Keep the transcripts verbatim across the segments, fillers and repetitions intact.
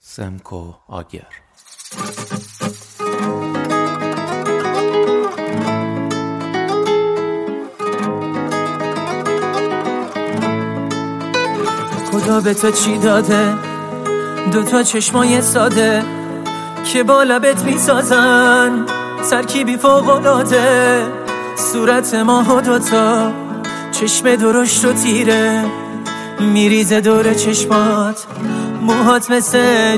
سمکو آگر. خدا به تو چی داده؟ دو تا چشمای ساده که با لبت میسازن ترکیبی فوق‌العاده. صورت ماه و دوتا چشم درشت و تیره میریزه دور چشمات، موهات مثل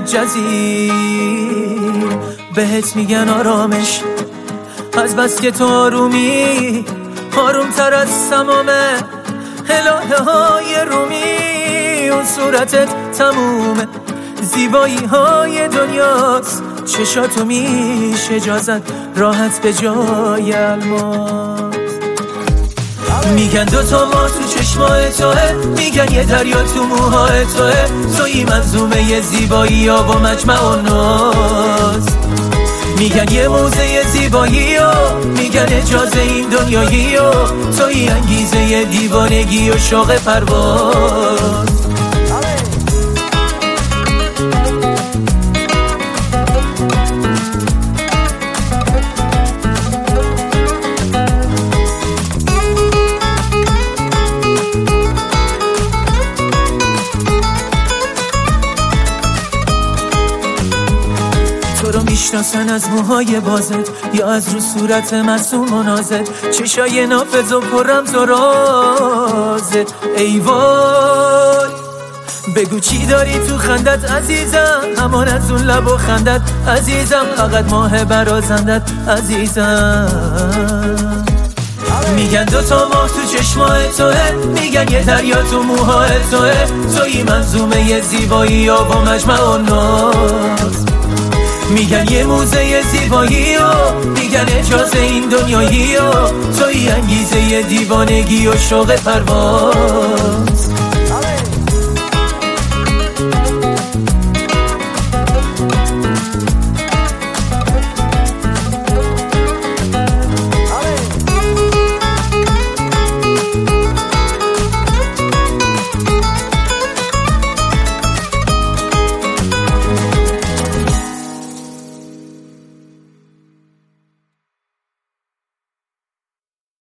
جزیر بهت میگن آرامش. از بس که تو آرومی آروم تر از تمام الهه های رومی. اون صورتت تموم زیبایی های دنیاست، چشاتو میشه جازد راحت به جای الماس. میگن دوتا ما تو چشمای توه، میگن یه دریا تو موهای توه. توی منظومه یه زیبایی ها و مجمع و ناز. میگن یه موزه زیبایی ها، میگن اجازه این دنیایی ها. توی انگیزه یه دیوانگی و شوق پرواز. تو رو میشناسن از موهای بازت یا از رو صورت معصوم و نازت، چشای نافذ و پر رمز و رازت. ای وای بگو چی داری تو خندت عزیزم، همان از اون لب و خندت عزیزم، فقط ماه برازندت عزیزم. میگن دوتا ماه تو چشمای توه، میگن یه دریا تو موهای توه. توی منظومه یه زیبایی ها و مجمع و ناز. میگن یه موزه زیبایی ها، میگن اجازه این دنیایی ها. توی انگیزه یه دیوانگی و شوق پرواز.